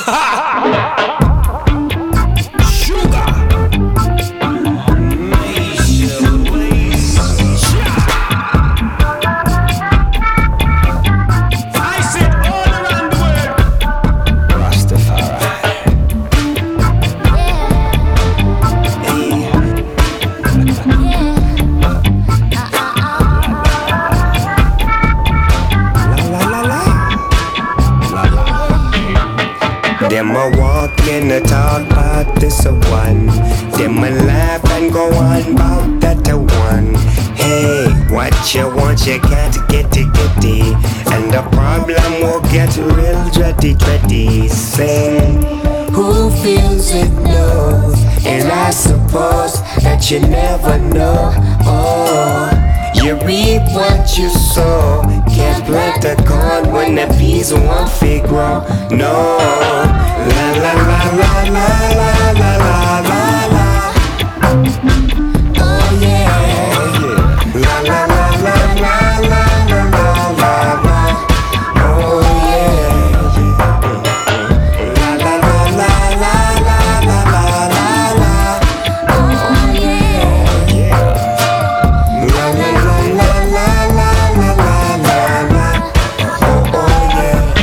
Them a walk and a talk about this a one. Them a laugh and go on about that a one. Hey, what you want, you can't get it. And the problem will get real dready. Sing, who feels it knows. And I suppose that you never know. Oh, you reap what you sow. Can't plant a corn when the peas won't grow. No, la la la la la la la la la la. Oh yeah, la la la la la la la la la. Oh yeah, la la la la la la la la la. Oh yeah, la la la la la la la la. Oh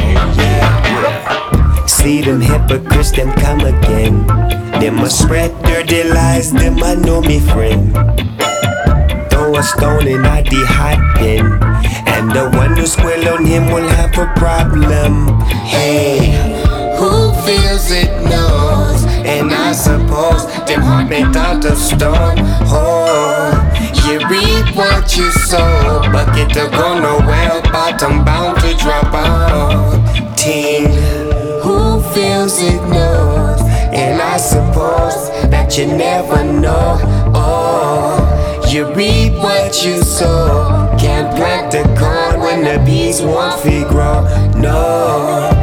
yeah. See them hypocrites, them come again. Them a spread dirty lies, them a know me friend. Throw a stone in a the hot bin, and the one who squill on him will have a problem. Hey, who feels it knows. And I suppose them heart made out of stone. Oh, you reap what you sow. Bucket to go nowhere, bottom bound to drop out. Ting, who feels it knows. And I suppose that you never know. Oh, you reap what you sow. Can't plant the corn when the bees won't grow. No.